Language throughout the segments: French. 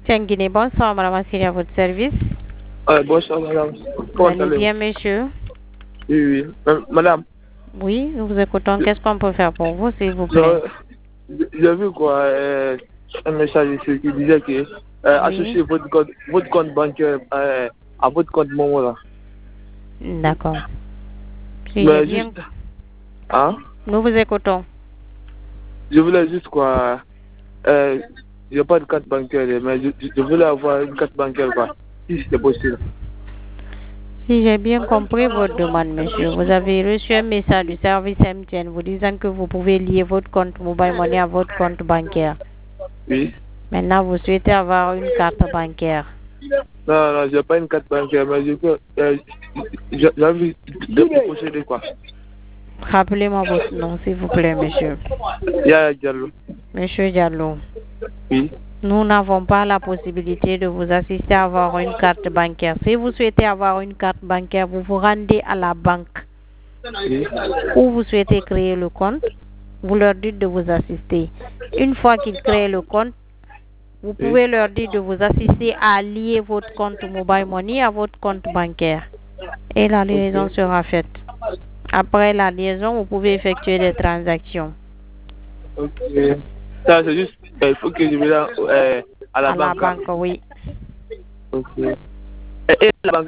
Tianguiné, bonsoir, madame Assiri, à votre service. Bonsoir, madame. Vous allez bien, monsieur? Oui, oui. Madame. Oui, nous vous écoutons. Qu'est-ce qu'on peut faire pour vous, s'il vous plaît? J'ai vu quoi, un message ici qui disait que associez votre compte bancaire à votre compte Momo là. D'accord. Mais juste, hein? Nous vous écoutons. Je voulais juste quoi, j'ai pas de carte bancaire, mais je voulais avoir une carte bancaire quoi, si c'est possible. Si j'ai bien compris votre demande, monsieur, vous avez reçu un message du service MTN vous disant que vous pouvez lier votre compte Mobile Money à votre compte bancaire. Oui. Maintenant, vous souhaitez avoir une carte bancaire. Non, j'ai pas une carte bancaire, mais j'ai envie de posséder quoi. Rappelez-moi votre nom, s'il vous plaît, monsieur. Yaya Diallo. Monsieur Diallo. Oui. Nous n'avons pas la possibilité de vous assister à avoir une carte bancaire. Si vous souhaitez avoir une carte bancaire, vous vous rendez à la banque. Oui. Ou vous souhaitez créer le compte, vous leur dites de vous assister. Une fois qu'ils créent le compte, vous pouvez leur dire de vous assister à lier votre compte Mobile Money à votre compte bancaire. Et la liaison sera faite. Après la liaison, vous pouvez effectuer des transactions. Ok. Ça, c'est juste, il faut que je vienne à la banque. À la banque, oui. Ok. Et la banque,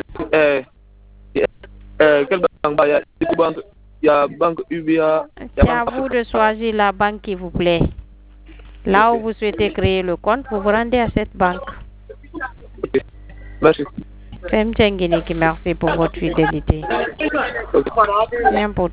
quelle banque? Il y a banque UBA. C'est à vous de choisir la banque qui vous plaît. Là où vous souhaitez créer le compte, vous vous rendez à cette banque. Ok. Merci. C'est M. Tchenguini qui merci pour votre fidélité. Okay. C'est important.